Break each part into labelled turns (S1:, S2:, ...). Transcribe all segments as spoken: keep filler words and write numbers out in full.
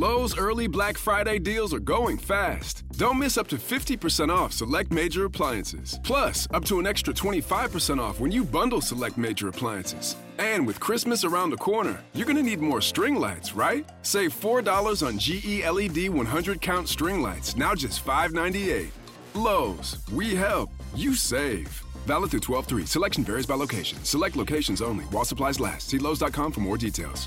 S1: Lowe's early Black Friday deals are going fast. Don't miss up to fifty percent off select major appliances. Plus, up to an extra twenty-five percent off when you bundle select major appliances. And with Christmas around the corner, you're going to need more string lights, right? Save four dollars on G E L E D one hundred count string lights, now just five ninety-eight. Lowe's, we help, you save. Valid through twelve three. Selection varies by location. Select locations only while supplies last. See Lowe's dot com for more details.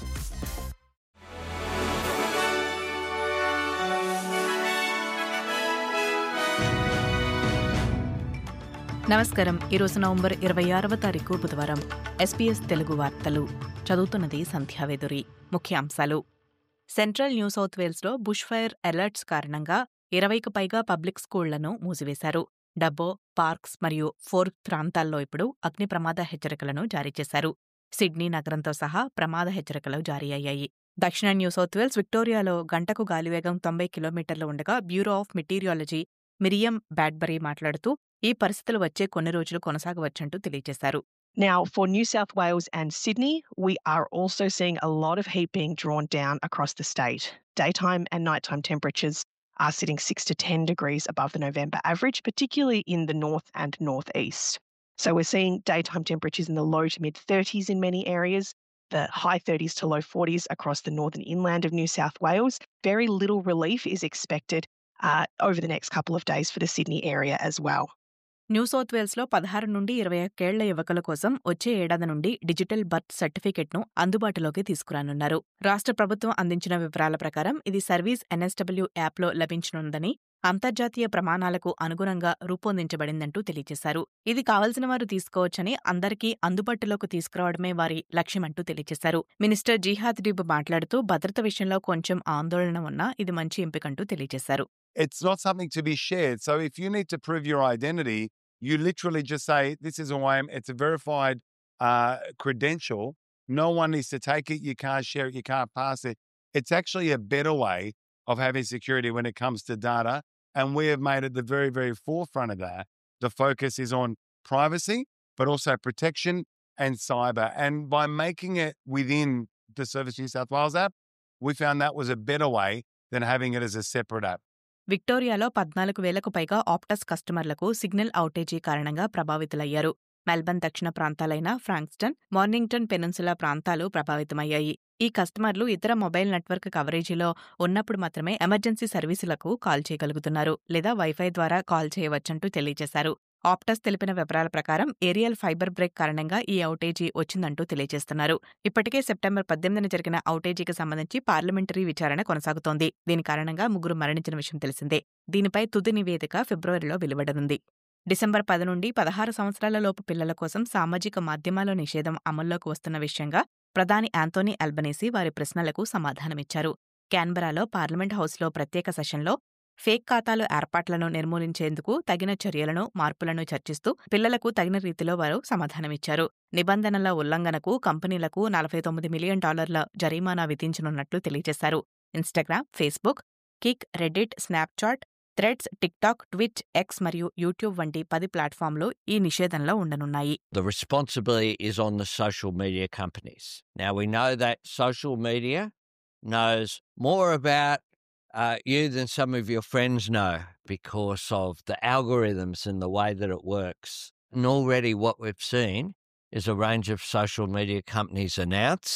S2: నమస్కారం. ఈరోజు November ఇరవై ఆరవ తారీఖు బుధవారం. SPS Telugu వార్తలు చదువుతున్నది సంధ్యావేదురి. ముఖ్యాంశాలు. సెంట్రల్ న్యూ సౌత్ వేల్స్లో బుష్ ఫైర్ అలర్ట్స్ కారణంగా ఇరవైకి పైగా పబ్లిక్ స్కూళ్లను మూసివేశారు. డబ్బో, పార్క్స్ మరియు ఫోర్క్ ప్రాంతాల్లో ఇప్పుడు అగ్ని ప్రమాద హెచ్చరికలను జారీ చేశారు. సిడ్నీ నగరంతో సహా ప్రమాద హెచ్చరికలు జారీ అయ్యాయి. దక్షిణ న్యూ సౌత్ వేల్స్ విక్టోరియాలో గంటకు గాలివేగం తొంభై కిలోమీటర్లు ఉండగా Bureau of Meteorology Miriam Bradbury మాట్లాడుతూ ఈ పరిస్థితులు వచ్చే కొన్ని రోజులు కొనసాగవచ్చంటూ తెలియజేశారు.
S3: Now, for New South Wales and Sydney, we are also seeing a lot of heat being drawn down across the state. Daytime and nighttime temperatures are sitting six to ten degrees above the November average, particularly in the north and northeast. So we're seeing daytime temperatures in the low to mid thirties in many areas, the high thirties to low forties across the northern inland of New South Wales. Very little relief is expected uh, over the next couple of days for the Sydney area as well.
S2: New South వేల్స్లో పదహారు నుండి ఇరవై ఒక్కేళ్ల యువకుల కోసం వచ్చే ఏడాది నుండి digital birth సర్టిఫికెట్ను అందుబాటులోకి తీసుకురానున్నారు. రాష్ట్ర ప్రభుత్వం అందించిన వివరాల ప్రకారం ఇది సర్వీస్ ఎన్ఎస్డబ్ల్యూ యాప్లో లభించనుందని, అంతర్జాతీయ ప్రమాణాలకు అనుగుణంగా రూపొందించబడిందంటూ తెలియజేశారు. ఇది కావలసిన వారు తీసుకోవచ్చని, అందరికీ అందుబాటులోకి తీసుకురావడమే వారి లక్ష్యమంటూ తెలియజేశారు. మినిస్టర్ జిహాద్ డిబ్ మాట్లాడుతూ భద్రత విషయంలో కొంచెం ఆందోళన ఉన్నా ఇది మంచి ఎంపికంటూ తెలియజేశారు.
S4: It's not something to be shared. So if you need to prove your identity, you literally just say, this is who I am. It's a verified uh, credential. No one needs to take it. You can't share it. You can't pass it. It's actually a better way of having security when it comes to data. And we have made it the very, very forefront of that. The focus is on privacy, but also protection and cyber. And by making it within the Service New South Wales app, we found that was a better way than having it as a separate app.
S2: విక్టోరియాలో పద్నాలుగు వేలకు పైగా ఆప్టస్ కస్టమర్లకు signal ఔటేజీ కారణంగా ప్రభావితులయ్యారు. Melbourne దక్షిణ ప్రాంతాలైన ఫ్రాంక్స్టన్, మార్నింగ్టన్ peninsula ప్రాంతాలు ప్రభావితమయ్యాయి. ఈ కస్టమర్లు ఇతర మొబైల్ నెట్వర్క్ కవరేజీలో ఉన్నప్పుడు మాత్రమే ఎమర్జెన్సీ సర్వీసులకు కాల్ చేయగలుగుతున్నారు లేదా వైఫై ద్వారా కాల్ చేయవచ్చంటూ తెలియజేశారు. ఆప్టస్ తెలిపిన వివరాల ప్రకారం ఏరియల్ ఫైబర్ బ్రేక్ కారణంగా ఈ ఔటేజీ వచ్చిందంటూ తెలియజేస్తున్నారు. ఇప్పటికే సెప్టెంబర్ పద్దెనిమిదిన జరిగిన ఔటేజీకి సంబంధించి పార్లమెంటరీ విచారణ కొనసాగుతోంది. దీని కారణంగా ముగ్గురు మరణించిన విషయం తెలిసిందే. దీనిపై తుది నివేదిక ఫిబ్రవరిలో వెలువడనుంది. డిసెంబర్ పది నుండి పదహారు సంవత్సరాల లోపు పిల్లల కోసం సామాజిక మాధ్యమాల నిషేధం అమల్లోకి వస్తున్న విషయంగా ప్రధాని యాంథోనీ అల్బనీసీ వారి ప్రశ్నలకు సమాధానమిచ్చారు. క్యాన్బరాలో పార్లమెంట్ హౌస్లో ప్రత్యేక సెషన్లో ఫేక్ ఖాతాలు ఏర్పాట్లను నిర్మూలించేందుకు తగిన చర్యలను, మార్పులను చర్చిస్తూ పిల్లలకు తగిన రీతిలో వారు సమాధానమిచ్చారు. నిబంధనల ఉల్లంఘనకు కంపెనీలకు నలభై తొమ్మిది మిలియన్ డాలర్ల జరిమానా విధించనున్నట్లు తెలియజేశారు. Instagram, Facebook, Kik, Reddit, Snapchat, Threads, TikTok, Twitch, X మరియు యూట్యూబ్ వంటి పది ప్లాట్ఫామ్లు ఈ నిషేధంలో ఉండనున్నాయి.
S5: The responsibility is on the social media companies. Now we know that social media knows more about Uh, you than some of your friends know because of the algorithms and the way that it works. And already what we've seen is a range of social media companies announce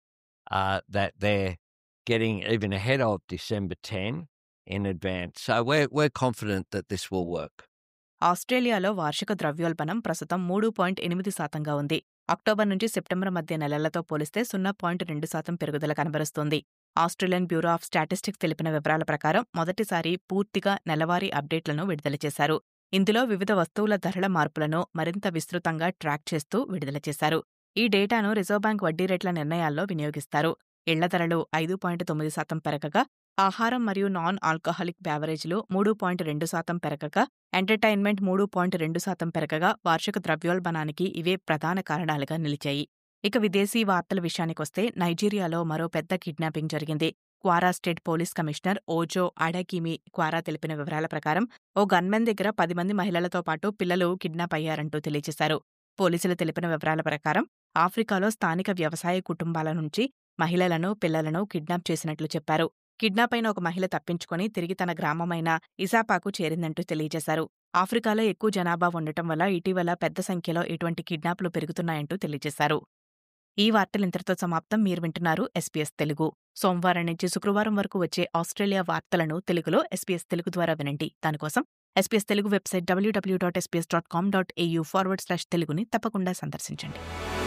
S5: uh, that they're getting even ahead of December tenth in advance. So we're, we're confident that this will work.
S2: ఆస్ట్రేలియాలో వార్షిక ద్రవ్యోల్బణం ప్రస్తుతం మూడు point ఎనిమిది శాతంగా ఉంది. October నుంచి September మధ్య నెలలతో పోలిస్తే సున్నా పాయింట్ రెండు శాతం పెరుగుదల కనబరుస్తోంది. ఆస్ట్రేలియన్ బ్యూరో ఆఫ్ స్టాటిస్టిక్స్ తెలిపిన వివరాల ప్రకారం మొదటిసారి పూర్తిగా నెలవారీ అప్డేట్లను విడుదల చేశారు. ఇందులో వివిధ వస్తువుల ధరల మార్పులను మరింత విస్తృతంగా ట్రాక్ చేస్తూ విడుదల చేశారు. ఈ డేటాను రిజర్వ్ బ్యాంక్ వడ్డీ రేట్ల నిర్ణయాల్లో వినియోగిస్తారు. ఇళ్ల ధరలు ఐదు పాయింట్ తొమ్మిది శాతం పెరగగా, ఆహారం మరియు నాన్ ఆల్కహాలిక్ బ్యావరేజ్లు మూడు పాయింట్ రెండు శాతం పెరగగా, ఎంటర్టైన్మెంట్ మూడు పాయింట్ రెండు శాతం పెరగగా వార్షిక ద్రవ్యోల్బణానికి ఇవే ప్రధాన కారణాలుగా నిలిచాయి. ఇక విదేశీ వార్తల విషయానికొస్తే నైజీరియాలో మరో పెద్ద కిడ్నాపింగ్ జరిగింది. Kwara State police commissioner Ojo Adekimi Kwara తెలిపిన వివరాల ప్రకారం ఓ గన్మెన్ దగ్గర పది మంది మహిళలతో పాటు పిల్లలు కిడ్నాప్ అయ్యారంటూ తెలియజేశారు. పోలీసులు తెలిపిన వివరాల ప్రకారం ఆఫ్రికాలో స్థానిక వ్యవసాయ కుటుంబాల నుంచి మహిళలను, పిల్లలను కిడ్నాప్ చేసినట్లు చెప్పారు. కిడ్నాప్ అయిన ఒక మహిళ తప్పించుకొని తిరిగి తన గ్రామమైన ఇజాపాకు చేరిందంటూ తెలియజేశారు. ఆఫ్రికాలో ఎక్కువ జనాభా ఉండటం వల్ల ఇటీవల పెద్ద సంఖ్యలో ఇటువంటి కిడ్నాప్లు పెరుగుతున్నాయంటూ తెలియజేశారు. ఈ వార్తలు ఇంతటితో సమాప్తం. మీరు వింటున్నారు ఎస్పీఎస్ తెలుగు. సోమవారం నుంచి శుక్రవారం వరకు వచ్చే ఆస్ట్రేలియా వార్తలను తెలుగులో ఎస్పీఎస్ తెలుగు ద్వారా వినండి. దానికోసం SBS Telugu website WWW dot SBS dot com dot AU forward slash తెలుగుని తప్పకుండా సందర్శించండి.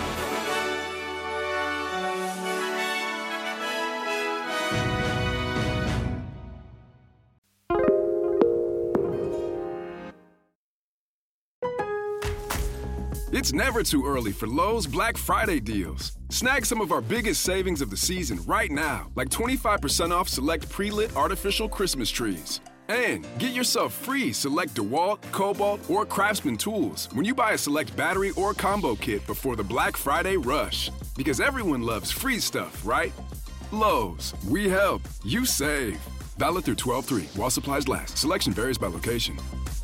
S1: It's never too early for Lowe's Black Friday deals. Snag some of our biggest savings of the season right now, like twenty-five percent off select pre-lit artificial Christmas trees. And get yourself free select DeWalt, Cobalt, or Craftsman tools when you buy a select battery or combo kit before the Black Friday rush. Because everyone loves free stuff, right? Lowe's, we help, you save. Valid through twelve three while supplies last. Selection varies by location.